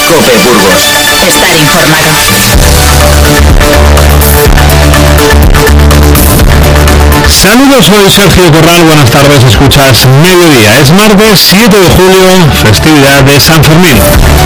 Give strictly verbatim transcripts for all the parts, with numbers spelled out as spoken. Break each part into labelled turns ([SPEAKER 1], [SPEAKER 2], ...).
[SPEAKER 1] COPE Burgos. Estar informado.
[SPEAKER 2] Saludos, soy Sergio Corral, buenas tardes, escuchas Mediodía. Es martes siete de julio, festividad de San Fermín.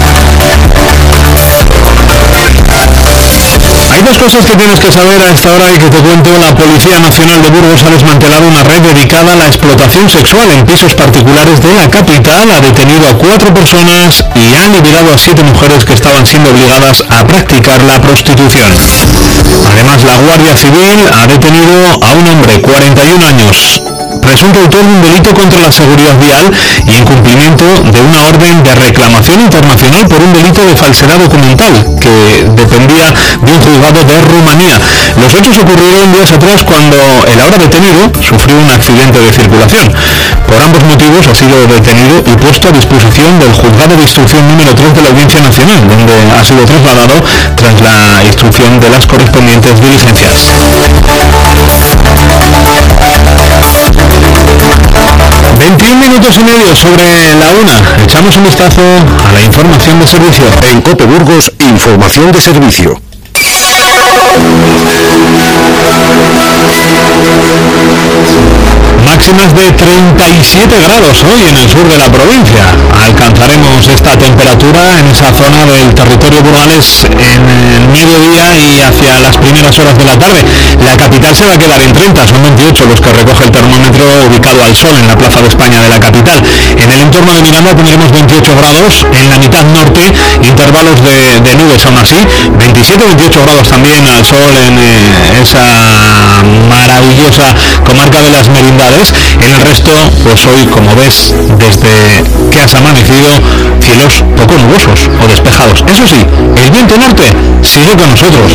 [SPEAKER 2] Hay dos cosas que tienes que saber a esta hora y que te cuento. La Policía Nacional de Burgos ha desmantelado una red dedicada a la explotación sexual en pisos particulares de la capital, ha detenido a cuatro personas y ha liberado a siete mujeres que estaban siendo obligadas a practicar la prostitución. Además, la Guardia Civil ha detenido a un hombre, cuarenta y un años, presunto autor de un delito contra la seguridad vial y en cumplimiento de una orden de reclamación internacional por un delito de falsedad documental que dependía de un juzgado de Rumanía. Los hechos ocurrieron días atrás cuando el ahora detenido sufrió un accidente de circulación. Por ambos motivos ha sido detenido y puesto a disposición del juzgado de instrucción número tres de la Audiencia Nacional, donde ha sido trasladado tras la instrucción de las correspondientes diligencias. veintiún minutos y medio sobre la una. Echamos un vistazo a la información de servicio.
[SPEAKER 1] En COPE Burgos, información de servicio.
[SPEAKER 2] Máximas de treinta y siete grados hoy en el sur de la provincia. Alcanzaremos esta temperatura en esa zona del territorio burgalés en el mediodía y hacia las primeras horas de la tarde. La capital se va a quedar en treinta, son veintiocho los que recoge el termómetro ubicado al sol en la Plaza de España de la capital. En el entorno de Miranda tendremos veintiocho grados, en la mitad norte intervalos de, de nubes aún así, veintisiete veintiocho grados también al sol en eh, esa maravillosa comarca de las Merindades. En el resto, pues hoy, como ves, desde que has amanecido, cielos poco nubosos o despejados. Eso sí, el viento norte sigue con nosotros.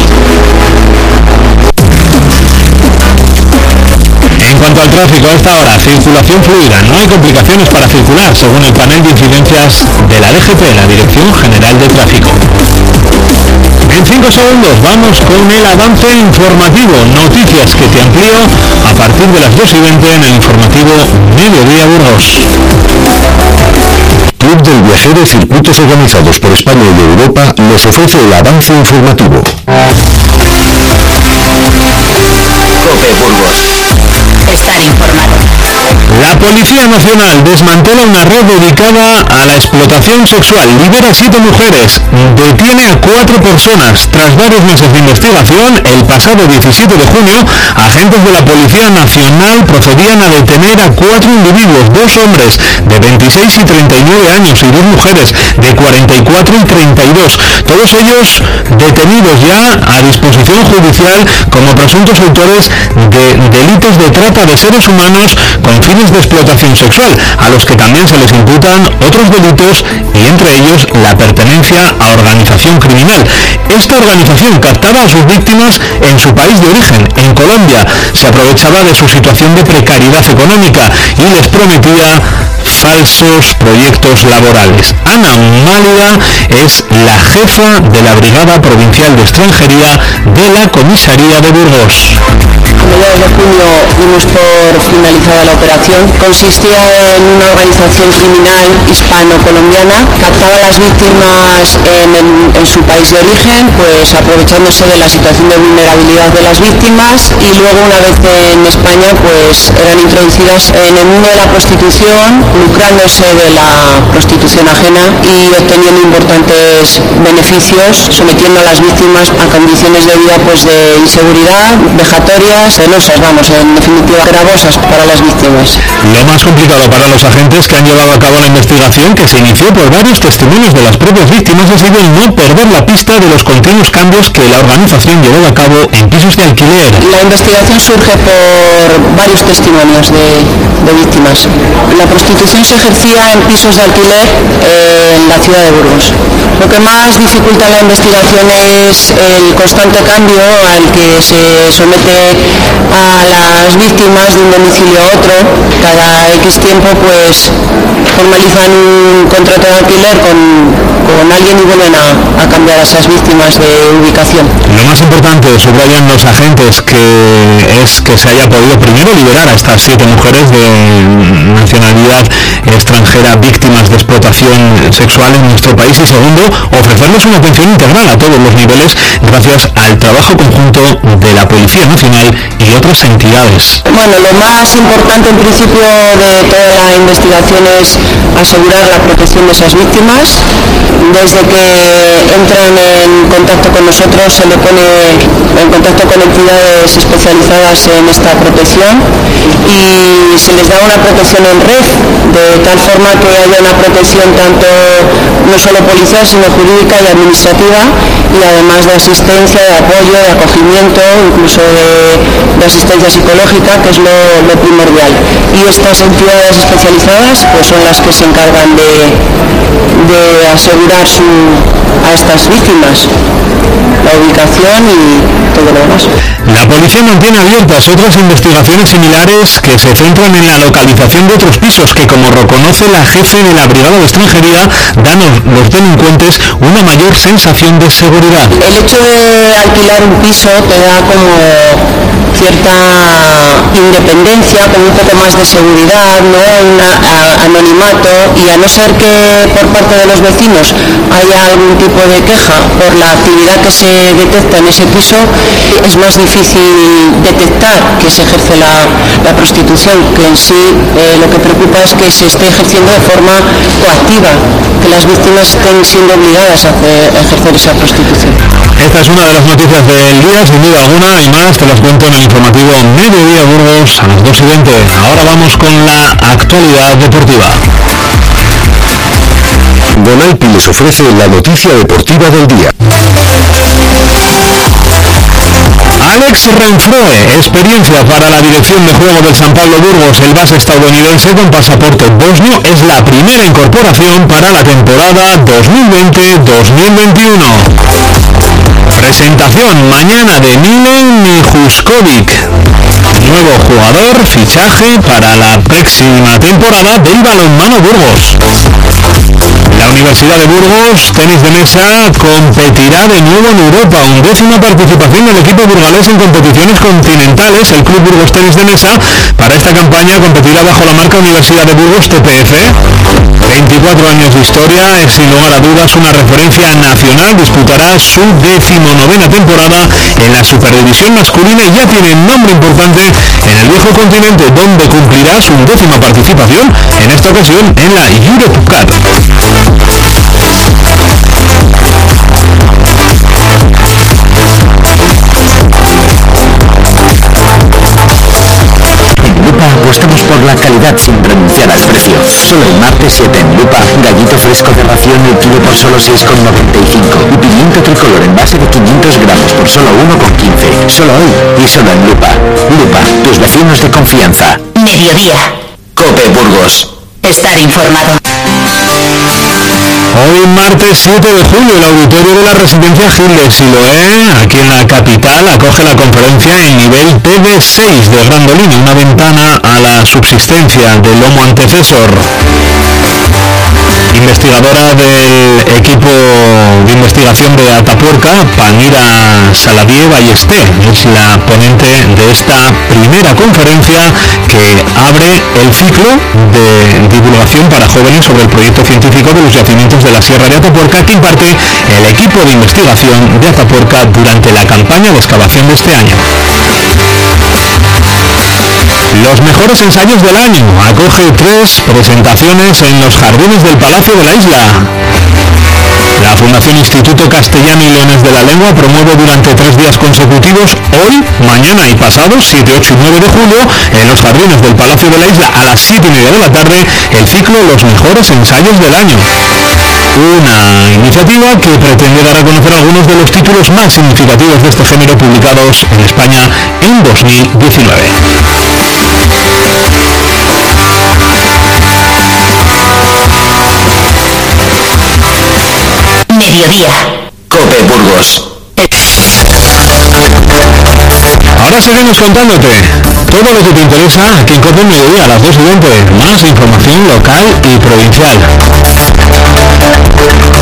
[SPEAKER 2] En cuanto al tráfico, a esta hora, circulación fluida, no hay complicaciones para circular, según el panel de incidencias de la D G T, la Dirección General de Tráfico. En cinco segundos vamos con el avance informativo, noticias que te amplío a partir de las dos y veinte en el informativo Mediodía Burgos.
[SPEAKER 1] Club del Viajero y circuitos organizados por España y Europa les ofrece el avance informativo. COPE Burgos. Estar informado.
[SPEAKER 2] La Policía Nacional desmantela una red dedicada a la explotación sexual, libera a siete mujeres, detiene a cuatro personas. Tras varios meses de investigación, el pasado diecisiete de junio, agentes de la Policía Nacional procedían a detener a cuatro individuos, dos hombres de veintiséis y treinta y nueve años y dos mujeres de cuarenta y cuatro y treinta y dos, todos ellos detenidos ya a disposición judicial como presuntos autores de delitos de trata de seres humanos con fines de explotación sexual, a los que también se les imputan otros delitos y entre ellos la pertenencia a organización criminal. Esta organización captaba a sus víctimas en su país de origen, en Colombia, se aprovechaba de su situación de precariedad económica y les prometía falsos proyectos laborales. Ana Málida es la jefa de la Brigada Provincial de Extranjería de la Comisaría de Burgos.
[SPEAKER 3] A mediados de junio dimos por finalizada la operación. Consistía en una organización criminal hispano-colombiana, captaba a las víctimas en, en, en su país de origen, pues aprovechándose de la situación de vulnerabilidad de las víctimas, y luego una vez en España pues eran introducidas en el mundo de la prostitución, lucrándose de la prostitución ajena y obteniendo importantes beneficios, sometiendo a las víctimas a condiciones de vida pues de inseguridad, vejatorias, penosas, vamos, en definitiva, gravosas para las víctimas.
[SPEAKER 2] Lo más complicado para los agentes que han llevado a cabo la investigación, que se inició por varios testimonios de las propias víctimas, ha sido el no perder la pista de los continuos cambios que la organización llevó a cabo en pisos de alquiler.
[SPEAKER 3] La investigación surge por varios testimonios de, de víctimas. La prostitución se ejercía en pisos de alquiler eh, en la ciudad de Burgos. Lo que más dificulta la investigación es el constante cambio al que se somete a las víctimas de un domicilio a otro. Cada X tiempo pues formalizan un contrato de alquiler con, con con alguien y vuelven a, a cambiar a esas víctimas de ubicación.
[SPEAKER 2] Lo más importante, subrayan los agentes, que es que se haya podido primero liberar a estas siete mujeres de nacionalidad extranjera víctimas de explotación sexual en nuestro país, y segundo, ofrecerles una atención integral a todos los niveles gracias al trabajo conjunto de la Policía Nacional y otras entidades.
[SPEAKER 3] Bueno, lo más importante en principio de toda la investigación es asegurar la protección de esas víctimas. Desde que entran en contacto con nosotros se le pone en contacto con entidades especializadas en esta protección y se les da una protección en red, de tal forma que haya una protección tanto no solo policial sino jurídica y administrativa, y además de asistencia, de apoyo, de acogimiento, incluso de, de asistencia psicológica, que es lo, lo primordial. Y estas entidades especializadas pues son las que se encargan de, de asegurar su, a estas víctimas la ubicación y todo lo demás.
[SPEAKER 2] La policía mantiene abiertas otras investigaciones similares que se centran en la localización de otros pisos que, como reconoce la jefe de la Brigada de Extranjería, dan a los delincuentes una mayor sensación de seguridad.
[SPEAKER 3] El hecho de alquilar un piso te da como cierta independencia, con un poco más de seguridad, ¿no? Un anonimato, y a no ser que por parte de los vecinos haya algún tipo de queja por la actividad que se detecta en ese piso, es más difícil detectar que se ejerce la, la prostitución, que en sí eh, lo que preocupa es que se esté ejerciendo de forma coactiva, que las víctimas estén siendo obligadas a, hacer, a ejercer esa prostitución.
[SPEAKER 2] Esta es una de las noticias del día, sin duda alguna, y más te las cuento en el informativo Mediodía Burgos a las dos y veinte. Ahora vamos con la actualidad deportiva.
[SPEAKER 1] Donalpi les ofrece la noticia deportiva del día.
[SPEAKER 2] Alex Renfroe, experiencia para la dirección de juego del San Pablo Burgos. El base estadounidense con pasaporte bosnio es la primera incorporación para la temporada dos mil veinte dos mil veintiuno. Presentación mañana de Milen Mijuskovic, nuevo jugador, fichaje para la próxima temporada del balonmano Burgos. La Universidad de Burgos, tenis de mesa, competirá de nuevo en Europa. Undécima participación del equipo burgalés en competiciones continentales. El Club Burgos Tenis de Mesa para esta campaña competirá bajo la marca Universidad de Burgos T P F. veinticuatro años de historia, es sin lugar a dudas una referencia nacional. Disputará su decimonovena temporada en la Superdivisión masculina y ya tiene nombre importante en el viejo continente, donde cumplirá su undécima participación, en esta ocasión en la Europe Cup.
[SPEAKER 1] En Lupa apostamos por la calidad sin renunciar al precio. Solo el martes siete en Lupa, gallito fresco de ración el kilo por solo seis con noventa y cinco y pimiento tricolor en base de quinientos gramos por solo uno con quince. Solo hoy y solo en Lupa. Lupa, tus vecinos de confianza.
[SPEAKER 4] Mediodía.
[SPEAKER 1] Cope Burgos.
[SPEAKER 4] Estar informado.
[SPEAKER 2] Hoy martes siete de julio, el auditorio de la Residencia Gil de Siloé, aquí en la capital, acoge la conferencia en nivel T D seis de Grandolina, una ventana a la subsistencia del Homo antecesor. Investigadora del equipo de investigación de Atapuerca, Palmira Saladie Ballesté, es la ponente de esta primera conferencia que abre el ciclo de divulgación para jóvenes sobre el proyecto científico de los yacimientos de la Sierra de Atapuerca que imparte el equipo de investigación de Atapuerca durante la campaña de excavación de este año. Los mejores ensayos del año. Acoge tres presentaciones en los jardines del Palacio de la Isla. La Fundación Instituto Castellano y Leones de la Lengua promueve durante tres días consecutivos, hoy, mañana y pasado, siete, ocho y nueve de julio, en los jardines del Palacio de la Isla a las siete y media de la tarde, el ciclo Los mejores ensayos del año. Una iniciativa que pretende dar a conocer algunos de los títulos más significativos de este género publicados en España en dos mil diecinueve.
[SPEAKER 4] Mediodía.
[SPEAKER 1] Cope Burgos.
[SPEAKER 2] Ahora seguimos contándote todo lo que te interesa aquí en Cope Mediodía a las dos y veinte. Más información local y provincial.